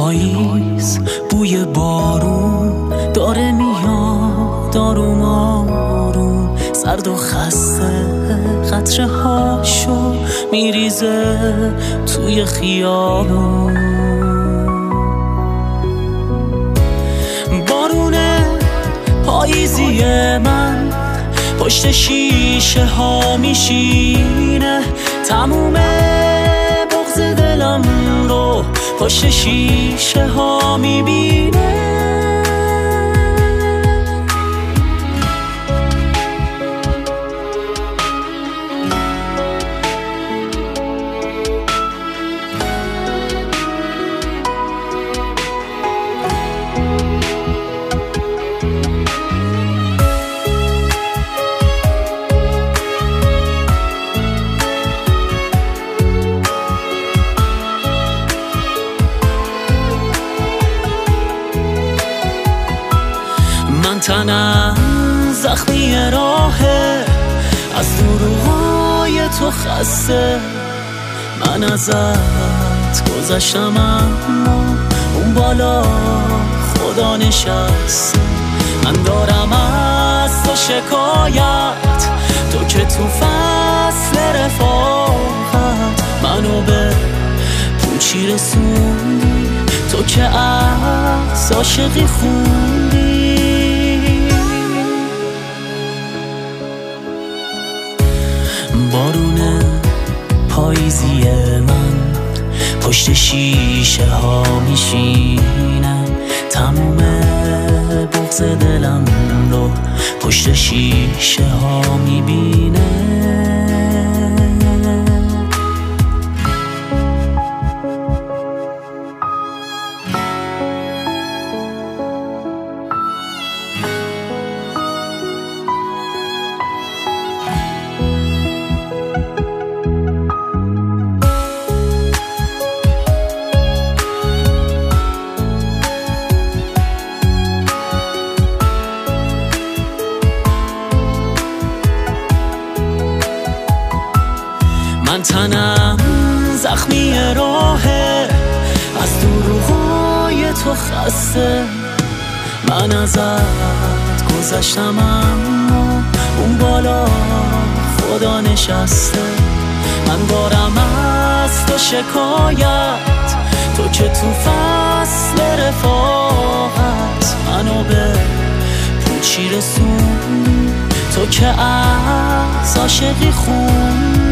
پاییز بوی بارون داره میاد آروم آروم، سرد و خسته قطره هاشو میریزه توی خیابون. بارونه پاییزی من پشت شیشه ها میشینه، تموم بغض دلم رو پشت شیشه ها میبینه. تنم زخمی راهه، از دروغای تو خسته، من ازت گذشتم اما اون بالا خدا نشسته. من دارم از تو شکایت، تو که تو فصل رفاقت منو به پوچی رسوندی، تو که از عاشقی خوندی. بارون پاییزی من پشت شیشه ها میشینم، تموم بغض دلم رو پشت شیشه ها میبینه. من تنم زخمی راهه، از دروغای تو خسته، من ازت گذشتم اما اون بالا خدا نشسته. من دارم از تو شکایت، تو که تو فصل رفاقت منو به پوچی رسوندی، تو که از عاشقی خوندی.